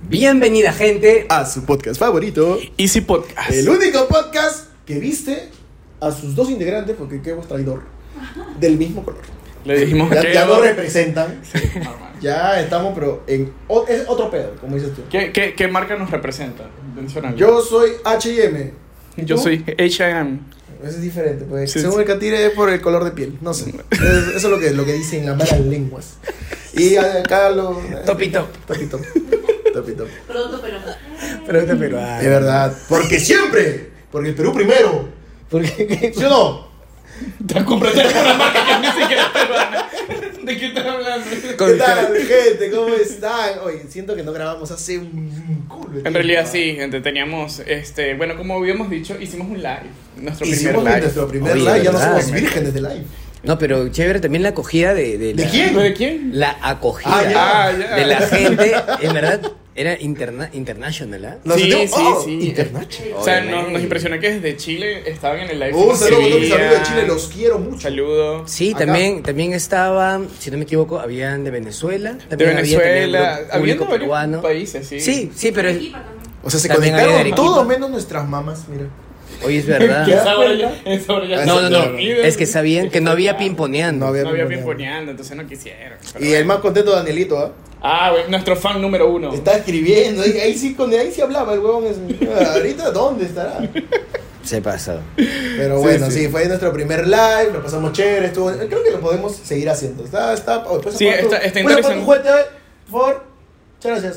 Bienvenida, gente, a su podcast favorito, Easy Podcast. el único podcast que viste a sus dos integrantes, porque qué traidor, del mismo color. Le dijimos que Ya no representan. Sí, normal. Ya estamos, pero es otro pedo, como dices tú. ¿Qué marca nos representa? Menciónalo. Yo soy H&M. ¿Y Yo tú? soy H&M. Eso es diferente, pues. Sí, Según sí. el catire es por el color de piel, no sé. Eso es lo que dicen las malas lenguas. Y acá lo... Topito. Topito. Topito. Pronto, pero Producto peruano. Es verdad. Porque siempre. Porque el Perú primero. Porque ¿Sí o no? Te compraste una marca que ni siquiera es peruana. ¿De qué estás hablando? ¿Qué tal, gente? ¿Cómo están? Oye, siento que no grabamos hace un culo de tiempo. En realidad sí, gente, teníamos, bueno, como habíamos dicho, hicimos un live. Nuestro primer Hicimos live. nuestro primer Oye, live, ya no ¿verdad? somos vírgenes de live. No, pero chévere también la acogida de ¿De quién? ¿De quién? La acogida Ah, ya. de la gente, en verdad, era international, ¿ah? Nos Sí, sentimos, sí. international. O sea, Obviamente. nos impresionó que desde Chile estaban en el live. Un saludo Sí, a todos mis amigos de ya. Chile, los quiero mucho. Saludo. Sí, Acá. también estaba, si no me equivoco, habían de Venezuela. De También Venezuela. había Había público de varios peruano. países, sí. Sí, pero Arequipa también. O sea, se También había de conectaron Arequipa. todos menos nuestras mamás, mira. hoy es verdad. Que ¿Te das esa hora ya, cuenta? esa hora ya No, está no, dormido. es que sabían que no había pimponeando. No había No había pimponeando. pimponeando, entonces no quisieron. Pero Y el más contento, Danielito, ¿ah? Ah, güey, nuestro fan número 1. Está escribiendo, ahí sí hablaba el huevón. Ahorita, ¿dónde estará? Se pasó. Pero Sí, bueno, sí. sí, fue nuestro primer live, lo pasamos chévere, creo que lo podemos seguir haciendo. Pues, Sí, está ¿puedes interesante. apagar tu juguete, por favor? Muchas gracias.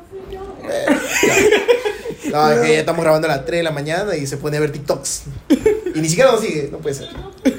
No, es que ya estamos grabando a las 3 de la mañana y se pone a ver TikToks. Y ni siquiera nos sigue, no puede ser.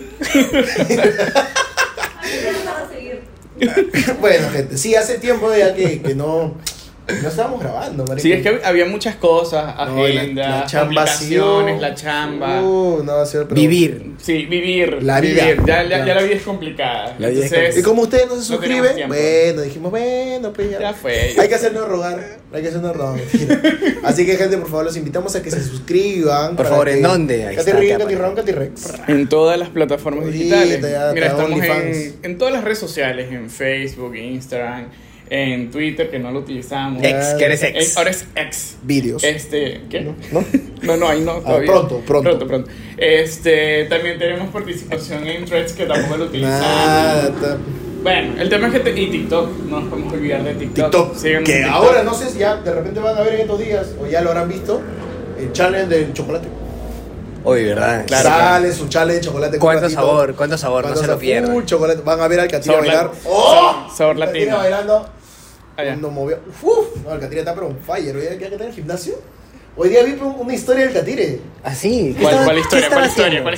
Vamos a seguir. Bueno, gente, sí, hace tiempo ya que no estábamos grabando, marico. Sí, es que había muchas cosas, No, agenda, la chamba complicaciones, sí. la chamba. No, sí, pero... Vivir. Sí, vivir. La vida. Vivir. Ya Claro. la vida es complicada. La vida es Entonces, Y como ustedes no se No teníamos suscriben, tiempo. bueno, dijimos, bueno, pues ya fue. Hay que hacernos rogar, mentira. Así que, gente, por favor, los invitamos a que se suscriban. Por para favor, que- ¿en dónde? Ahí está, Catirrín, acá, Catirrón, Catirrex. En todas las plataformas Ahorita digitales. ya Mira, está estamos OnlyFans. en todas las redes sociales, en Facebook, Instagram, en Twitter, que no lo utilizamos. Ex, que eres ex. Ahora es ex. Vídeos. ¿Qué? ¿No? No, ahí no, todavía. pronto. Pronto. También tenemos participación en Threads, que tampoco lo utilizamos. Nada, Bueno, el tema es que y TikTok, no nos podemos olvidar de TikTok. TikTok. Síganos Que en TikTok. ahora no sé si ya de repente van a ver en estos días, o ya lo habrán visto, el challenge del chocolate. Hoy, ¿verdad? Claro, Sale su challenge de chocolate. ¿Cuánto un ratito. sabor? No se lo Full pierdan. chocolate. Van a ver al Catira Sabor bailar. latino. ¡Oh! Sabor Catira latino. bailando. Allá. Cuando movió. No, el Catire está pero on fire. Hoy día que está en el gimnasio. Hoy día vi una historia del Catire. ¿Ah, sí? ¿Cuál historia? ¿Qué estaba haciendo?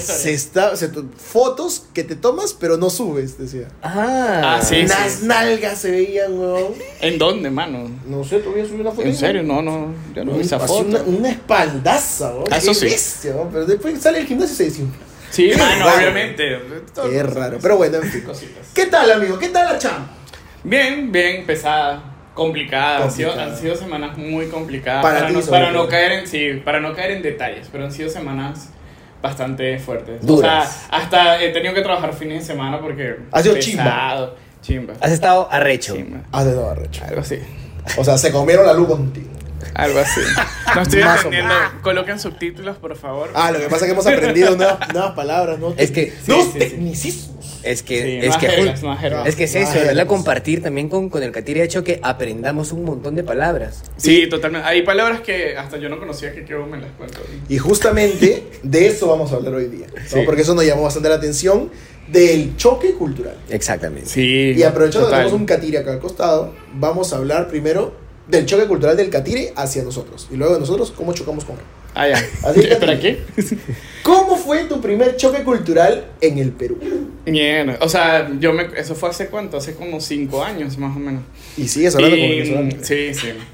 Fotos que te tomas pero no subes, decía. Ah, Sí, Unas nalgas se veían, weón. ¿En dónde, mano? No sé, te voy a subir una foto. ¿En serio? No, yo no vi esa Así foto. Una espaldaza, weón. Eso Qué sí. bestia, weón. Pero después sale el gimnasio y se desinfla. Sí, Qué mano, raro. obviamente. Qué raro. Pero bueno, en fin. Cositas. ¿Qué tal, amigo? ¿Qué tal la chamba? Bien, pesada, complicada. Complicada. Han sido semanas muy complicadas. Para ti, no, sobre para no todo. caer en detalles, pero han sido semanas bastante fuertes. Duras. O sea, hasta he tenido que trabajar fines de semana porque Ha sido pesado. Chimba. Has estado arrecho. Chimba. Has de todo arrecho. Algo así. O sea, se comieron la luz contigo. Algo así. No estoy Más o entendiendo. Coloquen subtítulos, por favor. Lo que pasa es que hemos aprendido nuevas palabras, ¿no? Es que- Nuevos sí, sí. tecnicismos. Es que, Sí, es más que, jergas, más jergas. es que es eso, Más ¿verdad? jergas. Compartir también con el Catire ha hecho que aprendamos un montón de palabras. Sí, totalmente. Hay palabras que hasta yo no conocía que me las cuento. Y justamente de eso vamos a hablar hoy día, ¿no? Sí. Porque eso nos llamó bastante la atención del choque cultural. Exactamente. Sí. Y aprovechando que total. tenemos un catire acá al costado, vamos a hablar primero del choque cultural del catire hacia nosotros. Y luego de nosotros, cómo chocamos con él. Ah, ya. Así que- ¿Para qué? ¿Cómo fue tu primer choque cultural en el Perú? Bien, o sea, eso fue hace cuánto, hace como 5 años más o menos. Y sigues hablando con Y, venezolano. sí.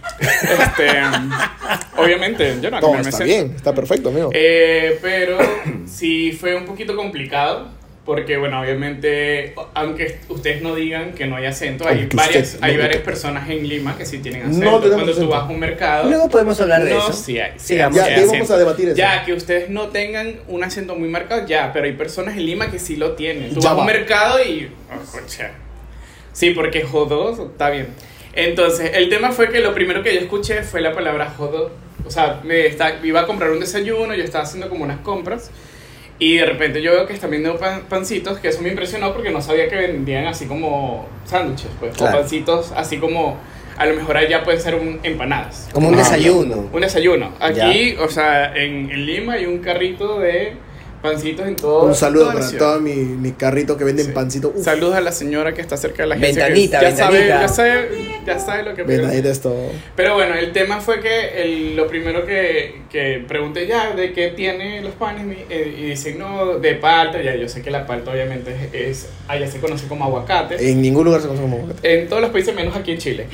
Obviamente, yo no, No, me está siento. bien, está perfecto, amigo. Pero sí fue un poquito complicado. Porque, bueno, obviamente, aunque ustedes no digan que no hay acento, hay Aunque varias, usted hay no varias diga. personas en Lima que sí tienen No acento. tenemos Cuando tú acento. vas a un mercado, Luego podemos hablar de no, eso. sí hay. Sigamos. Ya, sí hay ahí vamos acento. a debatir eso. Ya, que ustedes no tengan un acento muy marcado, ya, pero hay personas en Lima que sí lo tienen. Tú Ya vas a un va. mercado y... oh, concha. Sí, porque jodos, está bien. Entonces, el tema fue que lo primero que yo escuché fue la palabra jodo. O sea, iba a comprar un desayuno, yo estaba haciendo como unas compras. Y de repente yo veo que están vendiendo pancitos, que eso me impresionó porque no sabía que vendían así como sándwiches, pues. Claro. O pancitos así como, a lo mejor allá pueden ser empanadas. Como un desayuno. Un desayuno. Aquí, o sea, en Lima hay un carrito de pancitos en todo. Un saludo toda la para ciudad. todo mi carrito que venden Sí. pancito. Uf, Saludos a la señora que está cerca de la agencia. Ventanita, que ya ventanita. ya sabe lo que ven ahí de esto. Pero bueno, el tema fue que lo primero que pregunté ya de qué tiene los panes y dicen no, de palta. Ya yo sé que la palta obviamente allá se conoce como aguacate. En ningún lugar se conoce como aguacate. En todos los países menos aquí en Chile.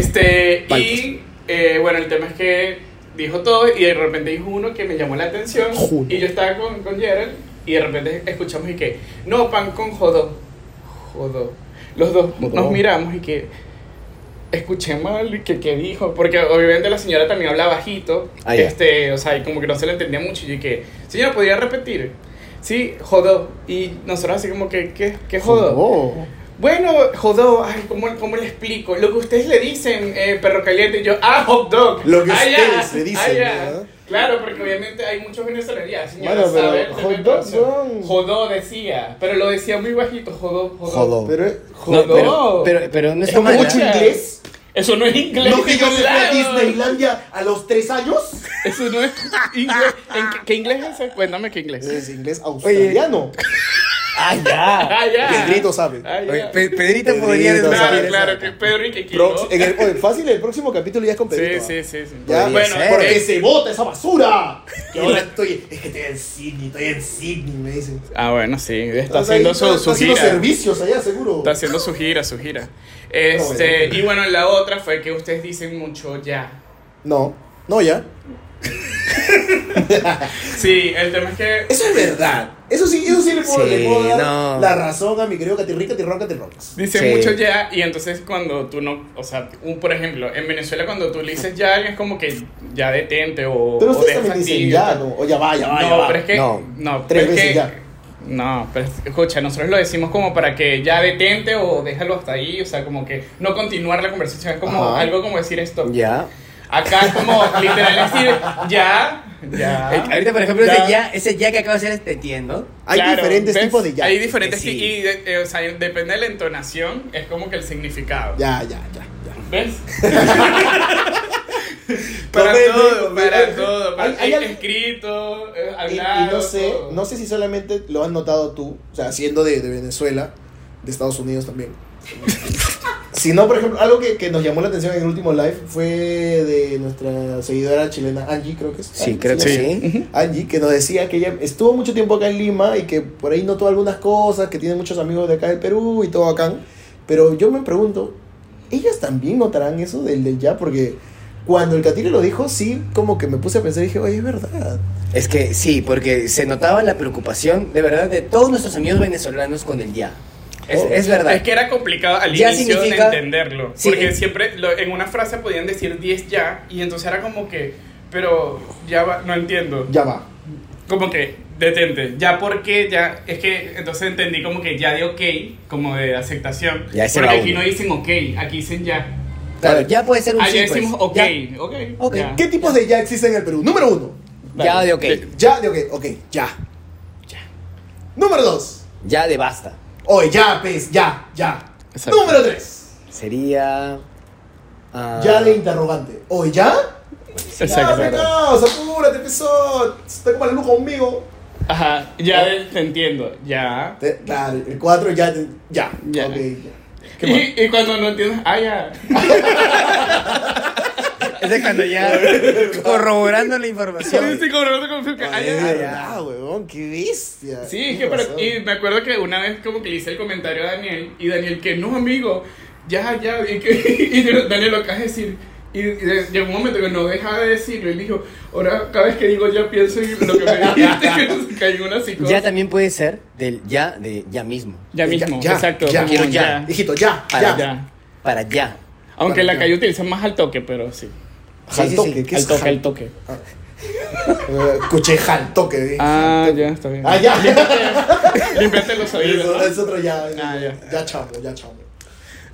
Y bueno, el tema es que dijo todo y de repente dijo uno que me llamó la atención. Juno. Y yo estaba con Gerald y de repente escuchamos y que no, pan con jodo. Jodo. Los dos Jodo. nos miramos y que escuché mal que dijo, porque obviamente la señora también habla bajito. Ah, ya. O sea, y como que no se le entendía mucho y que, señora, ¿podría repetir? Sí, jodo. Y nosotros así como que, ¿qué jodo? Oh. Bueno, jodó, ay, ¿cómo le explico? Lo que ustedes le dicen, perro caliente, y yo, hot dog. Lo que Ah, ustedes ya, le dicen, ah, ya. ¿verdad? Claro, porque obviamente hay muchos venezolanos, ya, señora, Bueno, pero sabe, hot dogs son- Jodó decía, pero lo decía muy bajito, jodó. Jodó. Pero, No, Jodó. pero no Es está como mal. mucho ¿eh? inglés. Eso no es inglés. ¿No que yo me fui a claro. Disneylandia a los 3 años? Eso no es inglés. ¿Qué inglés es ese? Cuéntame qué inglés. Es inglés australiano. Ah, ya. Ah, ya. Pedrito sabe. Ah, ya. Oye, Pedrito podría Pedrito, desmentir Claro, esa. claro, que Pedro y que quiero. Oye, fácil, el próximo capítulo ya es con Pedrito. Sí, ¿ah? sí. Ya, Podría bueno, ser. Porque se bota esa basura. Que ahora es que estoy en Sydney, me dicen. Ah, bueno, sí, está Estás ahí, haciendo su está haciendo gira. servicios allá, seguro. Está haciendo su gira. bueno. Y bueno, la otra fue que ustedes dicen mucho ya. No, ya. Sí, el tema es que. Eso es verdad. Eso sí le puedo, Sí, le puedo dar no. la razón a mi querido Catirrica, Catirroncas. Dicen Sí. mucho ya, y entonces cuando tú no. O sea, por ejemplo, en Venezuela, cuando tú le dices ya a alguien, es como que ya detente o. Pero o ustedes deja también dicen fastidio, ya, tal. ¿no? O ya va. No, pero es que. No. No, Tres pero es veces que- ya. No, pero escucha, nosotros lo decimos como para que ya detente o déjalo hasta ahí, o sea, como que no continuar la conversación, es como Ajá. algo como decir esto. Ya. Acá es como literal decir ya. Ahorita, por ejemplo, Ya. ese ya que acabas de hacer, te entiendo. Hay Claro, diferentes ¿ves? tipos de ya. Hay diferentes Sí. y o sea, depende de la entonación, es como que el significado. Ya. ¿Ves? para Comenten, todo, comenten. para todo, para Hay algo- escrito, Y hablado. no sé si solamente lo has notado tú, o sea, siendo de Venezuela, de Estados Unidos también. Si no, por ejemplo, algo que nos llamó la atención en el último live fue de nuestra seguidora chilena Angie, creo que es. Sí, creo que sí. Angie, que nos decía que ella estuvo mucho tiempo acá en Lima y que por ahí notó algunas cosas, que tiene muchos amigos de acá del Perú y todo acá. Pero yo me pregunto, ¿ellas también notarán eso del ya? Porque cuando el Catire lo dijo, sí, como que me puse a pensar y dije, oye, es verdad. Es que sí, porque se notaba la preocupación, de verdad, de todos nuestros amigos venezolanos con el ya. Es verdad. Es que era complicado al Ya inicio significa- de entenderlo. Sí. Porque siempre en una frase podían decir 10 ya. Y entonces era como que, pero ya va, no entiendo. Ya va. Como que, detente. Ya porque, ya. Es que entonces entendí como que ya de ok, como de aceptación. Ya ese porque va aquí uno. no dicen ok, aquí dicen ya. Claro, ya puede ser un Allá sí, pues. decimos ok, Ya, ok. Ok. ya. ¿Qué tipos de ya existen en el Perú? Número 1. ya de ok. Ya de ok, ya. Número 2. Ya de basta. Oye, ya, pues, ya. Exacto. Número 3. Sería. Ya de interrogante. Oye, ¿ya? Exacto. Ya, pecaos, apúrate, pesón. Está como la luz conmigo. Ajá, ya te entiendo. Ya. Claro, el 4 ya. Ya. Ya. Ok, ya. ¿Qué más? Y cuando no entiendes, ya. Ese es cuando ya. Corroborando la información. Sí, como no te confío que Ay, ya. es verdad, huevón, qué bestia. Sí, es Tienes que razón. y me acuerdo que una vez como que le hice el comentario a Daniel, y Daniel que no, amigo, ya, y, y Daniel lo acaba de decir, y llegó un momento que no dejaba de decirlo, y dijo, ahora cada vez que digo ya pienso en lo que me dijiste, que caí en una psicosis. Ya también puede ser del ya de ya mismo. Ya mismo, Ya, exacto. ya, como quiero ya. Hijito, ya. Para Ya. Para ya. Aunque Para la ya. calle utiliza más al toque, pero sí. Al Sí, toque, sí. ¿qué Al es toque, jal- al toque. Escuché al toque. Ah, ya, está bien. Ah, ya. Límpiate los oídos, Eso, ¿no? es otro ya. Ah, ya. Ya chamo.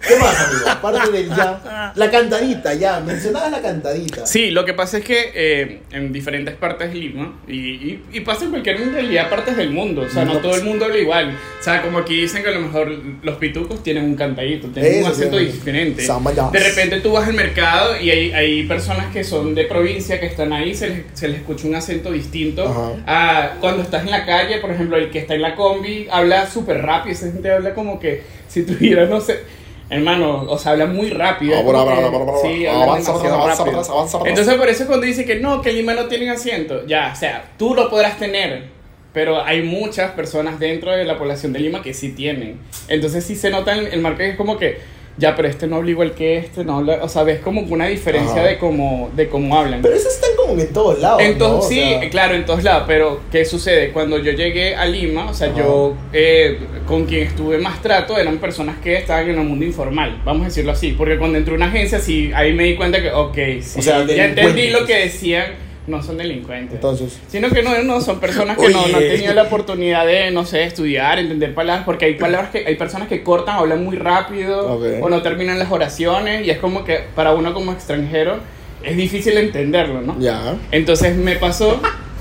¿Qué más, amigo? Aparte del ya. La cantadita, ya. Mencionabas la cantadita. Sí, lo que pasa es que en diferentes partes de Lima, y pasa en cualquier en realidad partes del mundo, o sea, no todo el mundo habla igual. O sea, como aquí dicen que a lo mejor los pitucos tienen un cantadito, tienen un acento diferente. De repente tú vas al mercado y hay personas que son de provincia que están ahí, se les escucha un acento distinto a cuando estás en la calle, por ejemplo, el que está en la combi habla súper rápido, esa gente habla como que si tuviera, no sé, hermano, o sea, habla muy rápido. Sí, habla demasiado rápido. Entonces por eso cuando dice que no, que Lima no tiene acento, ya, o sea, tú lo podrás tener, pero hay muchas personas dentro de la población de Lima que sí tienen. Entonces sí se nota el marco que es como que ya, pero este no habla igual que este, no habla, o sea, ves como una diferencia de cómo hablan. Pero eso está como en todos lados, entonces, ¿no? Sí, o sea, claro, en todos lados, pero ¿qué sucede? Cuando yo llegué a Lima, o sea, yo con quien estuve más trato eran personas que estaban en el mundo informal, vamos a decirlo así, porque cuando entré a una agencia, sí, ahí me di cuenta que, ok, sí, o sea, ya entendí lo que decían. No son delincuentes. Entonces. Sino que no son personas que no han tenido la oportunidad de, no sé, estudiar, entender palabras, porque hay palabras que hay personas que cortan, hablan muy rápido, o no terminan las oraciones, y es como que para uno como extranjero es difícil entenderlo, ¿no? Ya. Entonces me pasó,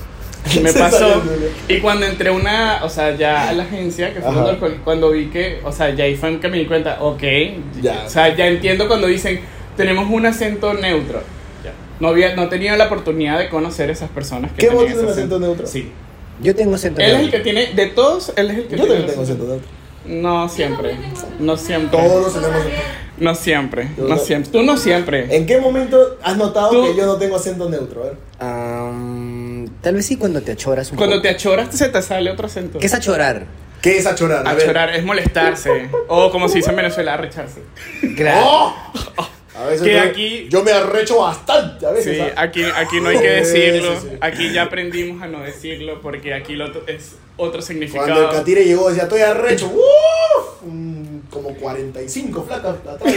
y cuando entré o sea, ya a la agencia, que fue cuando vi que, o sea, ya ahí fue que me di cuenta, ok, ya. O sea, ya entiendo cuando dicen, tenemos un acento neutro. No tenía la oportunidad de conocer esas personas que ¿Qué vos tienes un acento neutro? Sí. Yo tengo acento neutro. neutro. Él es el que tiene, de todos, él es el que yo también tengo acento neutro. No siempre. No siempre. Todos tenemos. No siempre. No siempre. Tú no siempre. ¿En qué momento has notado que yo no tengo acento neutro? A ver. Tal vez sí cuando te achoras un Cuando poco. te achoras se te sale otro acento. ¿Qué es achorar? ¿Qué es achorar? Achorar es molestarse. O como se dice en Venezuela, arrecharse. Claro. ¡Oh! A veces que aquí yo me arrecho bastante a veces. Sí, aquí no hay que decirlo. Sí. Aquí ya aprendimos a no decirlo porque aquí es otro significado. Cuando el catire llegó decía estoy arrecho. Como 45 flacas atrás.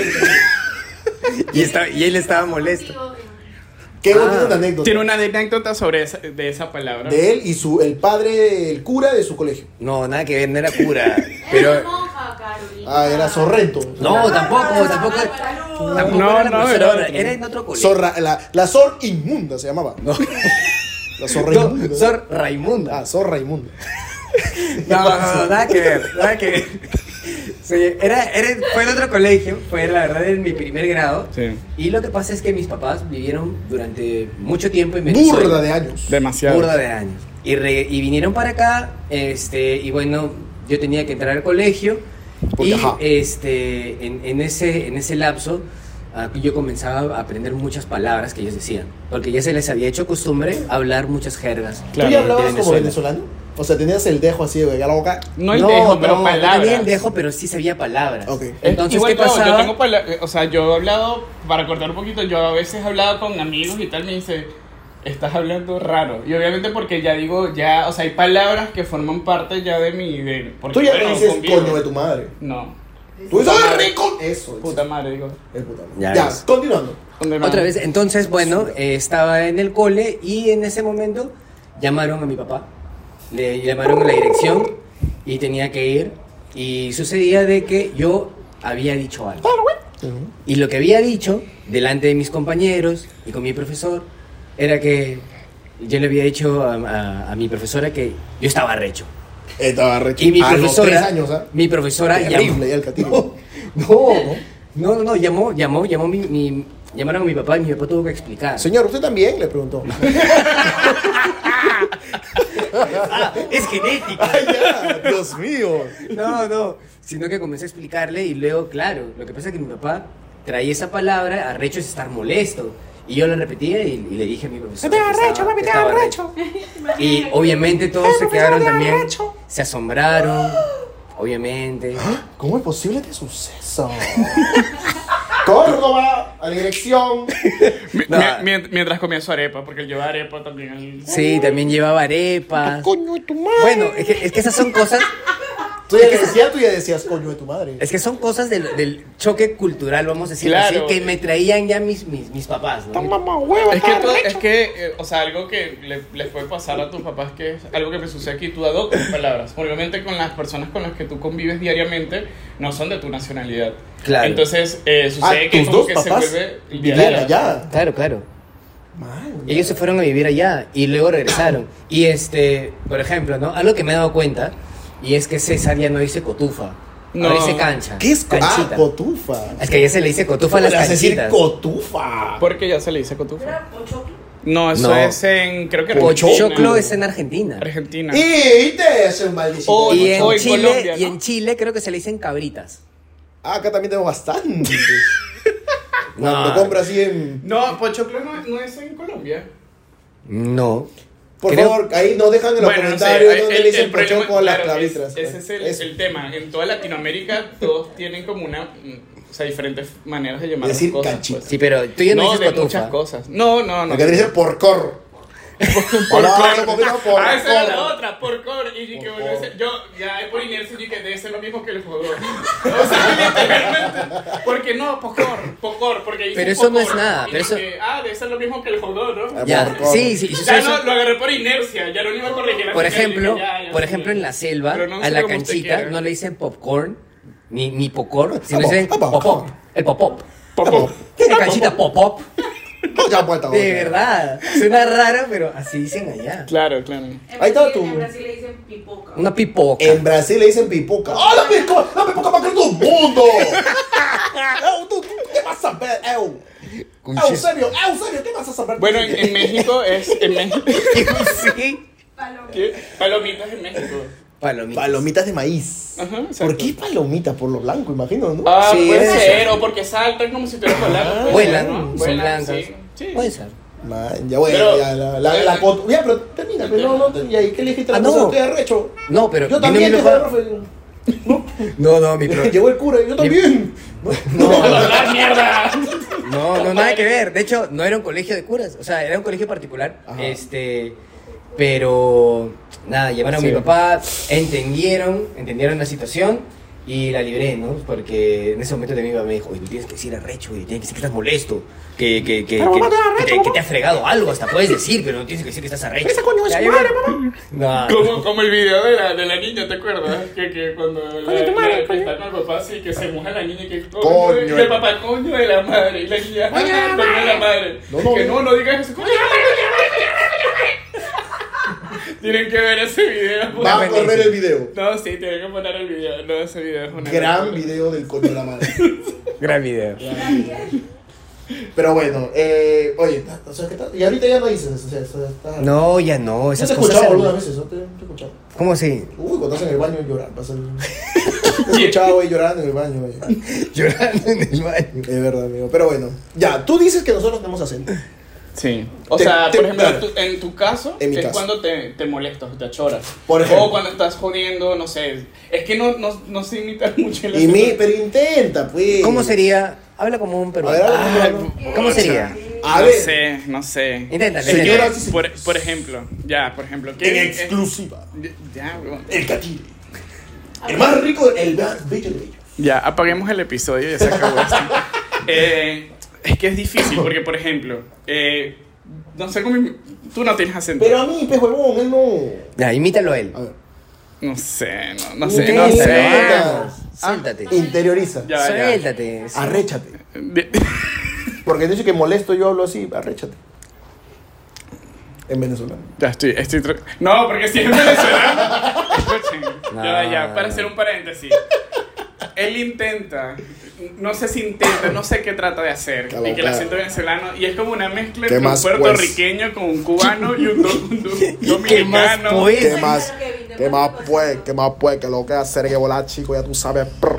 y él estaba molesto. ¿Qué tiene una anécdota? Tiene una anécdota sobre esa palabra. De él y el padre, el cura de su colegio. No, nada que ver, no era cura. Pero... Era monja, Carolina. Era Sorrento. No, tampoco. Era en otro colegio. La Sor Inmunda se llamaba. No. La Sor Raimunda. Sor Raimunda. Sor Raimunda. No, nada que ver. Sí, fue en otro colegio, fue la verdad en mi primer grado. Sí. Y lo que pasa es que mis papás vivieron durante mucho tiempo en Venezuela. Burda de años. Demasiado. Burda de años. Y vinieron para acá, y bueno, yo tenía que entrar al colegio. Porque, en ese lapso yo comenzaba a aprender muchas palabras que ellos decían, porque ya se les había hecho costumbre hablar muchas jergas. Claro. ¿Tú ya hablabas como venezolano? O sea, tenías el dejo así de la boca. No el dejo, pero palabras. No tenía el dejo, pero sí sabía palabras. Okay. Entonces, igual ¿qué pasaba? Yo tengo o sea, yo he hablado, para cortar un poquito, yo a veces he hablado con amigos y tal, me dice, estás hablando raro. Y obviamente porque ya digo, o sea, hay palabras que forman parte ya de mi... Tú ya no dices coño de tu madre. No. Tú dices rico. Eso. Puta madre, digo. El puta madre. Ya, continuando. Otra vez, entonces, bueno, estaba en el cole y en ese momento llamaron a mi papá. Le llamaron a la dirección y tenía que ir. Y sucedía de que yo había dicho algo. Y lo que había dicho delante de mis compañeros y con mi profesor era que yo le había dicho a mi profesora que yo estaba arrecho. Estaba arrecho. Y mi a profesora, los 3 años, mi profesora terrible, llamó. Llamaron a mi papá y mi papá tuvo que explicar. Señor, ¿usted también? Le preguntó. Es genética. Ay, ya, Dios mío. No. Sino que comencé a explicarle y luego, claro, lo que pasa es que mi papá traía esa palabra, arrecho es estar molesto. Y yo lo repetía y le dije a mi profesor. Te estaba arrecho. Y obviamente todos se quedaron también, se asombraron, obviamente. ¿Cómo es posible este suceso? Córdoba, a la dirección. Mientras comía su arepa, porque él lleva arepa también. Sí, también llevaba arepas. Coño de tu madre. Bueno, es que esas son cosas. Tú ya decías, coño de tu madre. Es que son cosas del choque cultural, vamos a decir Claro. así, que me traían ya mis papás, ¿no? Es que, o sea, algo que les puede pasar a tus papás, que es algo que me sucede aquí, tú adoptas palabras. Obviamente con las personas con las que tú convives diariamente no son de tu nacionalidad. Claro. Entonces, sucede que tus como dos que se papás vuelve... vivían allá. Claro. Man, Ellos se fueron a vivir allá y luego regresaron. Y por ejemplo, ¿no? Algo que me he dado cuenta, y es que César ya no dice cotufa, No. ahora dice cancha. ¿Qué es canchita? cotufa? Es que ya se le dice cotufa a las ¿Cómo le vas a decir canchitas. cotufa? Porque ya se le dice cotufa. ¿Era pochoclo? No, eso No. es en, creo que Pochoclo es en Argentina. Argentina. Y te es un maldito. Oh, Y en, o en Chile, Colombia, y ¿no? en Chile creo que se le dicen cabritas. Acá también tenemos bastantes. Cuando No. compras así en... No, pochoclo no es en Colombia. No. Por Creo- favor, ahí nos dejan en los No sé, comentarios donde le dicen problema- pochoclo a las claro, clavitras. ese es Eso. el tema. En toda Latinoamérica todos tienen como o sea, diferentes maneras de llamar Decir las cosas. canchita. pues. Sí, pero tú ya no, No, dices de cotufa. muchas cosas. No. Acá te dicen porcor. Porcor. Ah, esa era la otra, porcor. Y que bueno, yo ya por inercia dije que debe ser lo mismo que el jugador. O sea, literalmente. Porque no, pocor, porque dice Pero eso no es pocor. nada, Y pero eso- dije, debe ser lo mismo que el jugador, ¿no? Ya, Porcor. sí. Ya no, lo agarré por inercia, ya no iba a corregir. Por así que ejemplo, dije, ya, por sí. ejemplo en la selva, Pero no a sé la cómo usted canchita quiera. no le dicen popcorn, ni popcorn, sino Pop-up, dicen pop-up, pop-up. pop-up. El pop-up. Popo. Tiene canchita pop-up. Ya vuelta. De verdad. Suena raro, pero así dicen allá. Claro. Ahí está tu- En Brasil le dicen pipoca. Una pipoca. En Brasil le dicen pipoca. ¡Ah, la pipoca más grande do mundo! ¿Tú qué vas a saber, Eusebio, ¿qué vas a saber? Bueno, en México es. En México. Sí. Paloma. ¿Qué? Palomitas en México. Palomitas. Palomitas de maíz. Ajá, exacto. ¿Por qué palomitas? Por lo blanco, imagino, ¿no? Ah, Sí, puede puede ser, o porque saltan como si estuvieran volando. Vuelan, ¿no? son Vuelan, blancas. sí. Puede ser. Man, ya bueno, Pero- ya la ya, pero termina, pero ¿y ahí qué le dijiste a la Ah, cosa? no. Estoy arrecho. No, pero Yo vino también, mi dijo el papá. profe. No, mi profe. Llegó el cura, yo también. ¡La mierda! No, nada que ver. De hecho, no era un colegio de curas, o sea, era un colegio particular. Ajá. Pero nada, llamaron a mi Sí. papá, entendieron la situación y la libré, ¿no? Porque en ese momento de mi papá me dijo, oye, tú tienes que decir arrecho, oye, tienes que decir que estás molesto, que te ha fregado algo, hasta puedes decir, pero no tienes que decir que estás arrecho. Ese coño es Ya, su yo- madre, mamá. No. Como el video de la niña, ¿te acuerdas? Que cuando que está con el papá, sí, que se moja la niña y que Coño. y el papá, coño de la madre, y la niña, coño de la madre. No, Que no digas eso, coño de la madre. Tienen que ver ese video. pues. Va a correr el video. No, sí, tienen que poner el video. No, ese video es una Gran locura. video del coño de la madre. Gran video. Pero bueno, oye, o sea, ¿qué tal? Y ahorita ya no dices eso, o sea, eso está... No, ya no, ¿No esas te he cosas. escuchado algunas veces? ¿No te he escuchado? ¿Cómo así? Uy, cuando estás en el baño llorando. Te he escuchado ahí llorando en el baño. Oye. Llorando en el baño. Es verdad, amigo. Pero bueno, ya, tú dices que nosotros tenemos acento. Sí. O Te- sea, te- por ejemplo, claro. en tu caso, En mi es caso. cuando te molestas, te achoras. Por ejemplo. O cuando estás jodiendo, no sé. Es que no se imita mucho el Y acento. pero intenta, pues. ¿Cómo sería? Habla como un A peruano. ver, habla como Ah, peruano. ¿Cómo sería? A No ver, no sé. Inténtalo, Es que, Señora, sí, sí. por ejemplo, ¿qué en exclusiva, ya, weón. el catire. El más rico, el más bello de ellos. Ya, apaguemos el episodio y ya se acabó esto. Es que es difícil porque, por ejemplo, no sé cómo... Tú no tienes acento. Pero a mí, pez huevón, él no. Ya, imítalo a él. A ver. No sé. Inténtalo, Vamos, suéltate. Interioriza. Ya, ya. Suéltate. Arréchate. De- Porque dice que molesto yo hablo así, arréchate. En venezolano. Ya no, porque si es venezolano. Escuchen. No. Ya, para hacer un paréntesis. Él intenta, no sé si intenta, no sé qué trata de hacer. Claro, y que el claro. acento venezolano. Y es como una mezcla ¿Qué entre un más, pues? puertorriqueño con un cubano y un ¿Qué más, dominicano. pues? ¿Qué más? ¿Qué más pues? ¿Qué más pues? Que lo que hacer que volar, chico, ya tú sabes. Prr.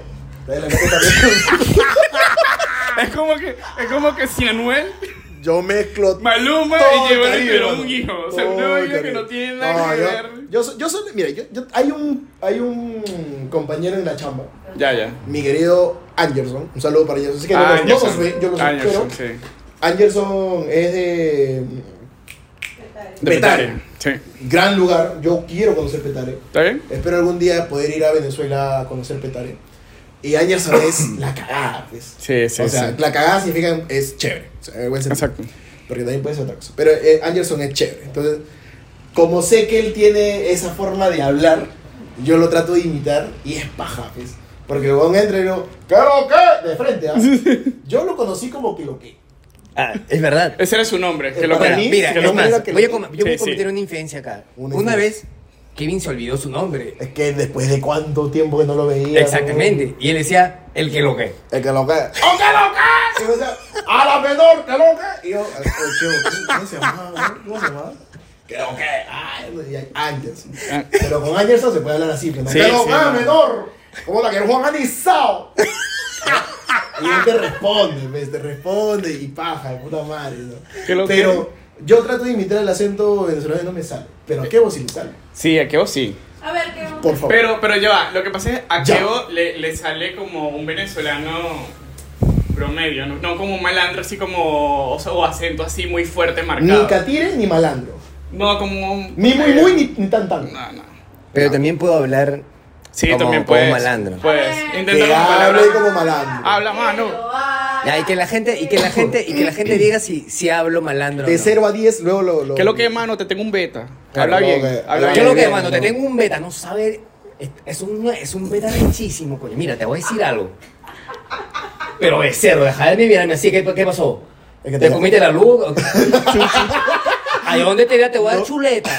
Es como que si Anuel, Yo mezclo Maluma todo y llevan Caribe, pero mano. un hijo. O sea, Todo una vaina que Caribe. no tiene nada que ver. yo soy, mira, hay un compañero en la chamba, Ya. mi querido Anderson, un saludo para Anderson, así que no Anderson. nos ve, yo lo sé, Anderson, pero sí. Anderson es de Petare. Sí. Gran lugar. Yo quiero conocer Petare. ¿Está bien? Espero algún día poder ir a Venezuela a conocer Petare. Y Anderson es la cagada, pues. Sí, sí, O sea, sí. la cagada significa es chévere. O sea, en el buen sentido. Exacto. Porque también puede ser otra cosa. Pero Anderson es chévere. Entonces, como sé que él tiene esa forma de hablar, yo lo trato de imitar y es paja, pues. Porque luego entra y yo, ¿qué lo que? De frente, ¿ah? Yo lo conocí como que lo que. Ah, es verdad. Ese era su nombre. Que Para lo Mira, mí, mira, que es lo más, primero que voy a lo- com- yo voy a Sí, sí. cometer una infidencia acá. Una Una infidencia. vez, Kevin se olvidó su nombre. Es que después de cuánto tiempo que no lo veía. Exactamente. Y él decía, el que lo que. El que lo que. ¡Oh, que lo que! Y yo decía, a la menor, que lo que. Y yo, ¿cómo se llamaba? ¿Cómo se llamaba? Que lo que. Ay, Anderson. Pero con Anderson se puede hablar así, pero no. Sí, Que lo sí, que, no. menor. Como la que Juan Anizao. Y él te responde y paja, de puta madre, ¿no? Que lo que- Pero yo trato de imitar el acento venezolano y no me sale. Pero a Kevo sí le sale. Sí, a Kevo sí. A ver, ¿qué Por favor. Pero ya va, lo que pasa es a Ya. Kevo le sale como un venezolano promedio, no como un malandro así como, o acento así muy fuerte marcado. Ni catire ni malandro. No, como un... Ni muy ni tan tan. No, no. Pero también puedo hablar Sí, como, también como puedes. malandro. Puedes. Que Intenta como hable palabra. como malandro. Habla mano. Ya, y que la gente diga si hablo malandro o De no. 0 a 10, luego lo. ¿Qué es lo que, mano? Te tengo un beta. Claro, Habla bien. no, que- Habla ¿Qué es lo bien. que, mano? Te tengo un beta, no sabes. Es un beta rechísimo, coño. Mira, te voy a decir algo. Pero es cerdo, deja de mirarme así. ¿Qué pasó? Es que ¿Te comiste la luz? ¿A dónde te voy a dar chuleta?